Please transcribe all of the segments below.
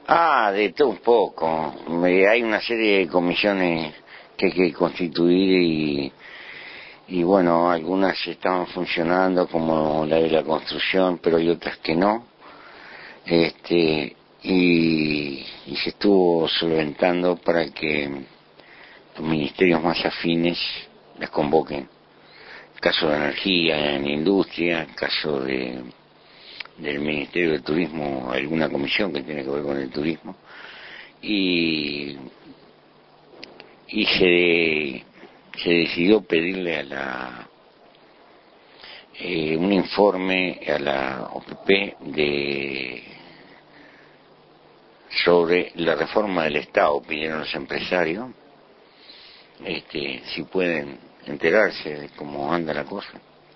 De todo un poco. Hay una serie de comisiones que hay que constituir y bueno, algunas estaban funcionando como la de la construcción, pero hay otras que no. Y se estuvo solventando para que los ministerios más afines las convoquen. El caso de energía, en industria, el caso del Ministerio de Turismo, alguna comisión que tiene que ver con el turismo, y se decidió pedirle a un informe a la OPP sobre la reforma del Estado. Pidieron los empresarios si pueden enterarse de cómo anda la cosa.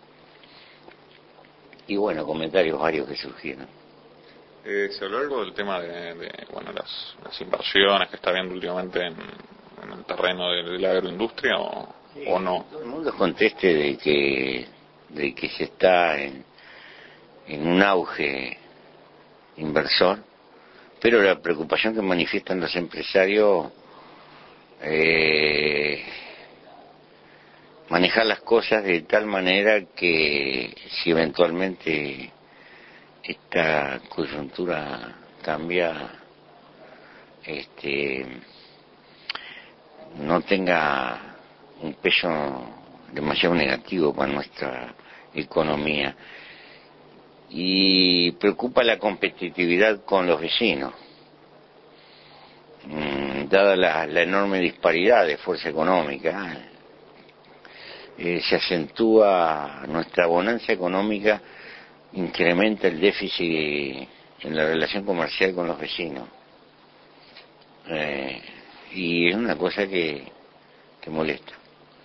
Y bueno, comentarios varios que surgieron. ¿Se habló algo del tema de las inversiones que está habiendo últimamente en el terreno de la agroindustria o no? Todo el mundo conteste de que se está en un auge inversor, pero la preocupación que manifiestan los empresarios, manejar las cosas de tal manera que si eventualmente esta coyuntura cambia, no tenga un peso demasiado negativo para nuestra economía. Y preocupa la competitividad con los vecinos, dada la enorme disparidad de fuerza económica. Se acentúa nuestra bonanza económica, incrementa el déficit en la relación comercial con los vecinos, y es una cosa que molesta,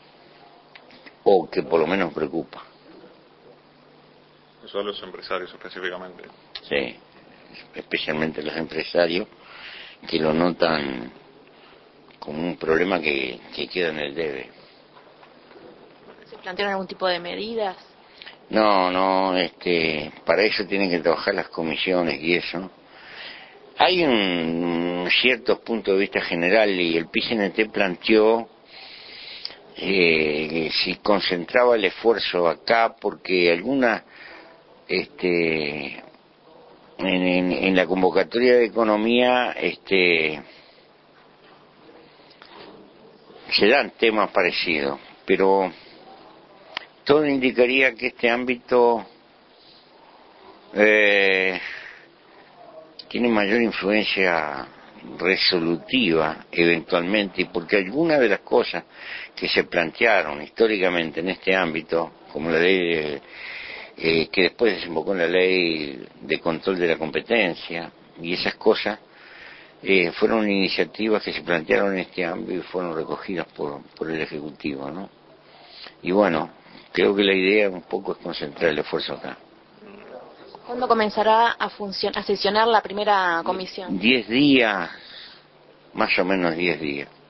o que por lo menos preocupa. Eso a los empresarios específicamente. Sí, especialmente los empresarios, que lo notan como un problema que queda en el debe. ¿Se plantearon algún tipo de medidas? No, para eso tienen que trabajar las comisiones y eso. Hay un cierto punto de vista general, y el PCNT planteó que si concentraba el esfuerzo acá, porque algunas en la convocatoria de economía se dan temas parecidos, pero todo indicaría que este ámbito tiene mayor influencia resolutiva eventualmente, porque algunas de las cosas que se plantearon históricamente en este ámbito, como la ley que después desembocó en la ley de control de la competencia y esas cosas, fueron iniciativas que se plantearon en este ámbito y fueron recogidas por el Ejecutivo, ¿no? Y bueno, creo que la idea un poco es concentrar el esfuerzo acá. ¿Cuándo comenzará a sesionar la primera comisión? 10 días, más o menos 10 días.